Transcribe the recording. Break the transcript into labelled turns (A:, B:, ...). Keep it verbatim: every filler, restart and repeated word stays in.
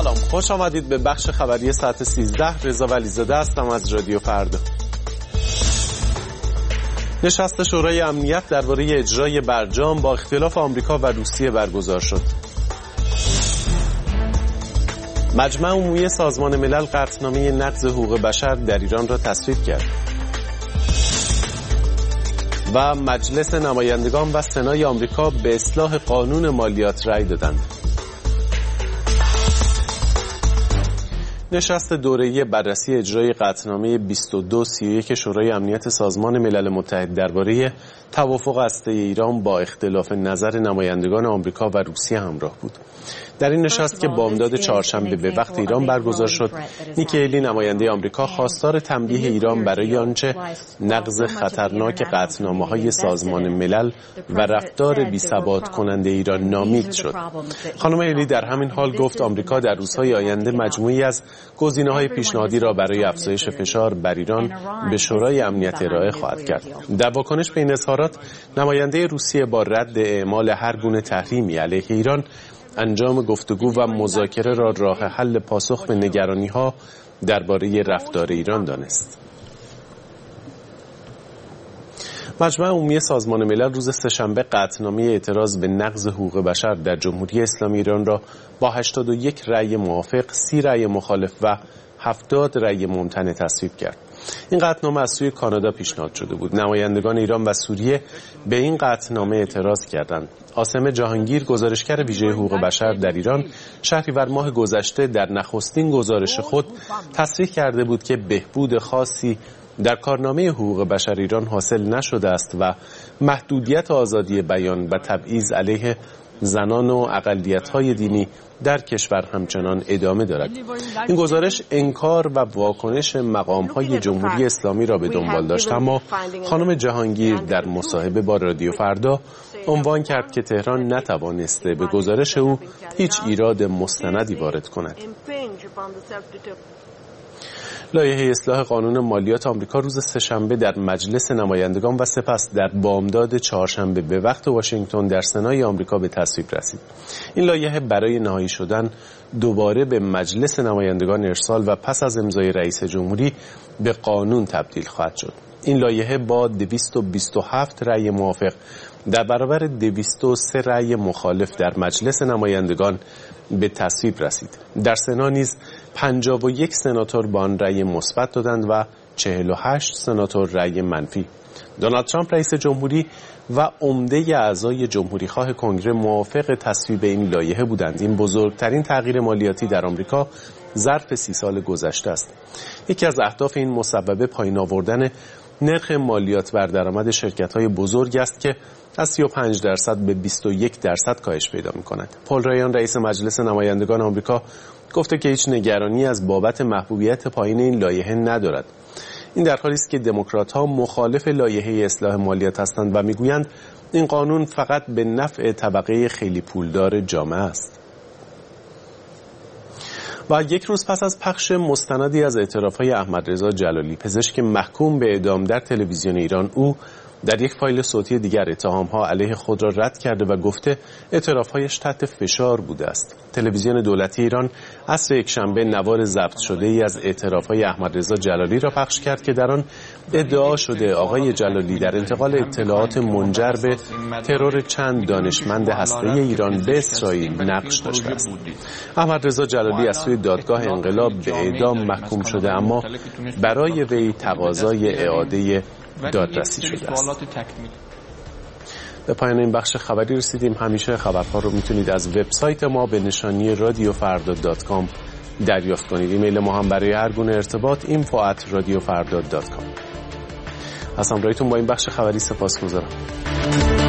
A: سلام، خوش آمدید به بخش خبری ساعت سیزده. رضا ولیزاده هستم از رادیو فردا. نشست شورای امنیت درباره اجرای برجام با اختلاف آمریکا و روسیه برگزار شد. مجمع عمومی سازمان ملل قطعنامه نقض حقوق بشر در ایران را تصویب کرد. و مجلس نمایندگان و سنای آمریکا به اصلاح قانون مالیات رأی دادند. نشست دوره‌ای بررسی اجرای قطعنامه بیست و دو سی و یک شورای امنیت سازمان ملل متحد درباره توافق هسته ایران با اختلاف نظر نمایندگان آمریکا و روسیه همراه بود. در این نشست که بامداد چهارشنبه به وقت ایران برگزار شد، نیکی هیلی نماینده آمریکا خواستار تنبیه ایران برای آنچه نقض خطرناک قطعنامه‌های سازمان ملل و رفتار بی‌ثبات کننده ایران نامید شد. خانم هیلی در همین حال گفت آمریکا در روزهای آینده مجموعی از گزینه‌های پیشنهادی را برای افزایش فشار بر ایران به شورای امنیت ارائه خواهد کرد. در واکنش به این اظهارات، نماینده روسیه با رد اعمال هر گونه تحریمی علیه ایران، انجام گفتگو و مذاکره را راه حل پاسخ به نگرانی‌ها درباره رفتار ایران دانست. مجمع عمومی سازمان ملل روز سه‌شنبه قطعنامه اعتراض به نقض حقوق بشر در جمهوری اسلامی ایران را با هشتاد و یک رأی موافق، سی رأی مخالف و هفتاد رأی ممتنع تصویب کرد. این قطعنامه از سوی کانادا پیشنهاد شده بود. نمایندگان ایران و سوریه به این قطعنامه اعتراض کردند. عاصم جهانگیر، گزارشگر ویژه حقوق بشر در ایران، شهریور ماه گذشته در نخستین گزارش خود تصریح کرده بود که بهبود خاصی در کارنامه حقوق بشر ایران حاصل نشده است و محدودیت آزادی بیان و تبعیض علیه زنان و اقلیت‌های دینی در کشور همچنان ادامه دارد. این گزارش انکار و واکنش مقام‌های جمهوری اسلامی را به دنبال داشت، اما خانم جهانگیر در مصاحبه با رادیو فردا عنوان کرد که تهران نتوانسته به گزارش او هیچ ایراد مستندی وارد کند. لایحه اصلاح قانون مالیات آمریکا روز سه‌شنبه در مجلس نمایندگان و سپس در بامداد چهارشنبه به وقت واشنگتن در سنای آمریکا به تصویب رسید. این لایحه برای نهایی شدن دوباره به مجلس نمایندگان ارسال و پس از امضای رئیس جمهوری به قانون تبدیل خواهد شد. این لایحه با دویست و بیست و هفت رأی موافق در برابر دویست و سه رأی مخالف در مجلس نمایندگان به تصویب رسید. در سنا نیز پنجاه و یک سناتور با آن رأی مثبت دادند و چهل و هشت سناتور رأی منفی. دونالد ترامپ رئیس جمهوری و عمده اعضای جمهوری خواه کنگره موافق تصویب این لایحه بودند. این بزرگترین تغییر مالیاتی در آمریکا ظرف سی سال گذشته است. یکی از اهداف این مصوبه پایین آوردن نرخ مالیات بر درآمد شرکت‌های بزرگ است که از سی و پنج درصد به بیست و یک درصد کاهش پیدا می‌کند. پل رایان رئیس مجلس نمایندگان آمریکا گفته که هیچ نگرانی از بابت محبوبیت پایین این لایحه ندارد. این در حالی است که دموکرات‌ها مخالف لایحه اصلاح مالیات هستند و می‌گویند این قانون فقط به نفع طبقه خیلی پولدار جامعه است. و یک روز پس از پخش مستندی از اعتراف‌های احمدرضا جلالی، پزشک محکوم به اعدام در تلویزیون ایران، او در یک فایل صوتی دیگر اتهام‌ها علیه خود را رد کرده و گفته اعتراف‌هایش تحت فشار بوده است. تلویزیون دولتی ایران عصر یکشنبه نوار ضبط شده ای از اعتراف‌های احمدرضا جلالی را پخش کرد که در آن ادعا شده آقای جلالی در انتقال اطلاعات منجر به ترور چند دانشمند هسته‌ای ایران به اسرائیل نقش داشته است. احمدرضا جلالی از سوی دادگاه انقلاب به اعدام محکوم شده، اما برای وی تقاضای اعاده دادرسی شده است. به پایان این بخش خبری رسیدیم. همیشه خبرها رو میتونید از وبسایت ما به نشانی رادیو فردا دات کام دریافت کنید. ایمیل ما هم برای هر گونه ارتباط اینفو ات رادیو فردا دات کام. از همراهیتون با این بخش خبری سپاسگزارم.